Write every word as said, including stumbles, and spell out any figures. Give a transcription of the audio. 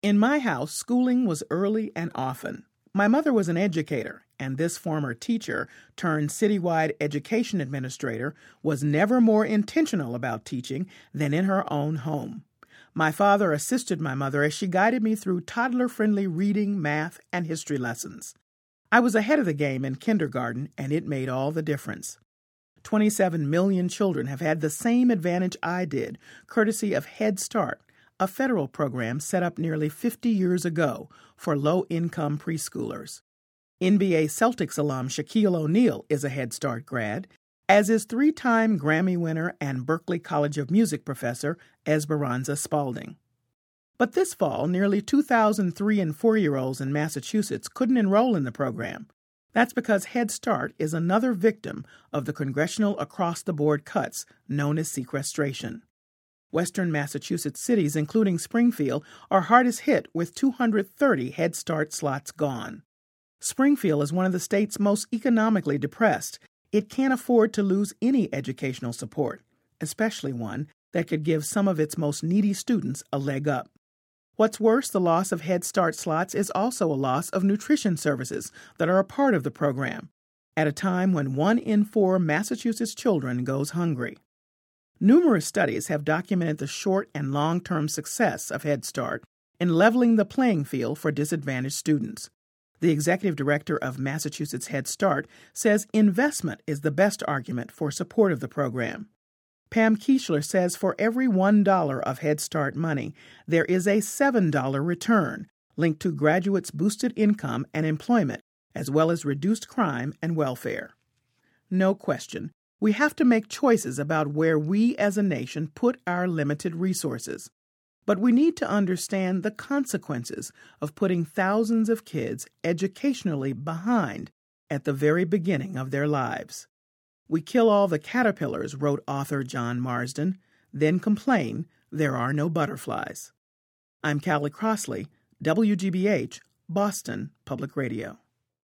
In my house, schooling was early and often. My mother was an educator, and this former teacher turned citywide education administrator was never more intentional about teaching than in her own home. My father assisted my mother as she guided me through toddler-friendly reading, math, and history lessons. I was ahead of the game in kindergarten, and it made all the difference. twenty-seven million children have had the same advantage I did, courtesy of Head Start, a federal program set up nearly fifty years ago for low-income preschoolers. N B A Celtics alum Shaquille O'Neal is a Head Start grad, as is three-time Grammy winner and Berklee College of Music professor Esperanza Spalding. But this fall, nearly two thousand three- and four-year-olds in Massachusetts couldn't enroll in the program. That's because Head Start is another victim of the congressional across-the-board cuts known as sequestration. Western Massachusetts cities, including Springfield, are hardest hit with two hundred thirty Head Start slots gone. Springfield is one of the state's most economically depressed. It can't afford to lose any educational support, especially one that could give some of its most needy students a leg up. What's worse, the loss of Head Start slots is also a loss of nutrition services that are a part of the program, at a time when one in four Massachusetts children goes hungry. Numerous studies have documented the short and long-term success of Head Start in leveling the playing field for disadvantaged students. The executive director of Massachusetts Head Start says investment is the best argument for support of the program. Pam Kiesler says for every one dollar of Head Start money, there is a seven dollar return linked to graduates' boosted income and employment, as well as reduced crime and welfare. No question, we have to make choices about where we as a nation put our limited resources. But we need to understand the consequences of putting thousands of kids educationally behind at the very beginning of their lives. We kill all the caterpillars, wrote author John Marsden, then complain there are no butterflies. I'm Callie Crossley, W G B H, Boston Public Radio.